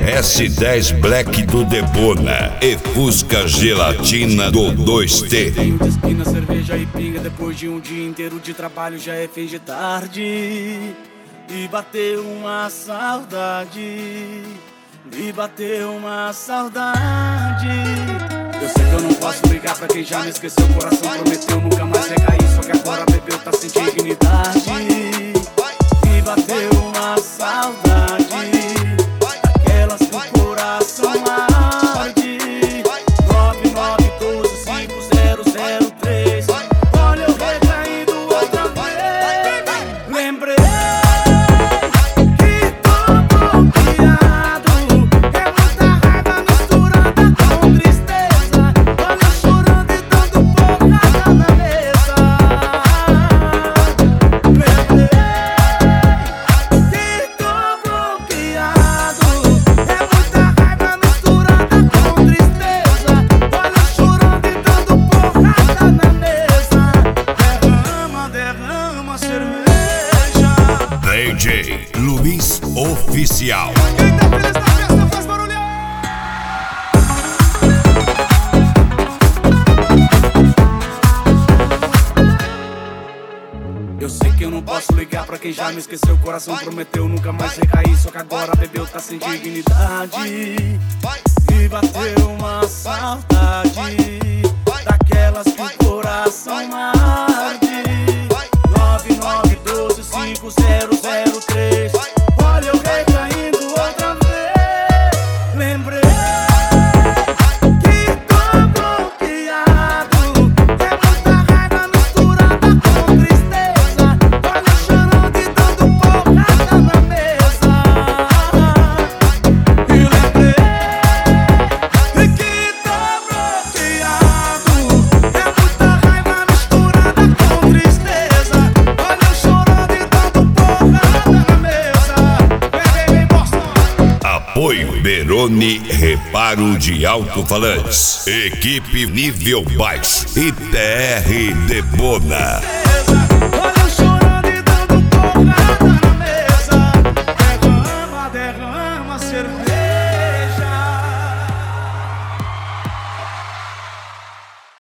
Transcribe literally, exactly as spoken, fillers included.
S dez Black do Debona e Fusca Gelatina do dois T. Tenho de esquina, cerveja e pinga. Depois de um dia inteiro de trabalho já é fim de tarde e bateu uma saudade. Me bateu uma saudade. Eu sei que eu não posso ligar pra quem já me esqueceu. O coração prometeu nunca mais recair, só que agora bebeu, tá sem dignidade. Me bateu uma saudade, aquelas que o coração arde. Nove nove doze cinco zero zero três. Olha eu recaindo outra vez. Lembrei que tô bloqueado. É muita raiva misturada com tristeza. Olha eu chorando e dando porrada na mesa. Lembrei que tô bloqueado. É muita raiva misturada com tristeza. Olha eu chorando e dando porrada na mesa. Derrama, derrama cerveja. D J Luiz Oficial. Quem tá feliz na festa faz barulho. Eu sei que eu não posso ligar pra quem já me esqueceu. O coração prometeu nunca mais recair, só que agora bebeu, tá sem dignidade. Me bateu uma saudade, daquelas que o coração arde. Nove nove doze cinco zero zero três. Olha eu recaindo outra vez. Lembrei que tô bloqueado. É muita raiva misturada com tristeza. Olha eu chorando e dando porrada na mesa. E lembrei que tô bloqueado. É muita raiva misturada com tristeza. Olha eu chorando e dando porrada na mesa. Vem, vem, vem, Boston. Apoio Beroni Reparo de Alto-Falantes. Equipe nível baixo. I T R Debona.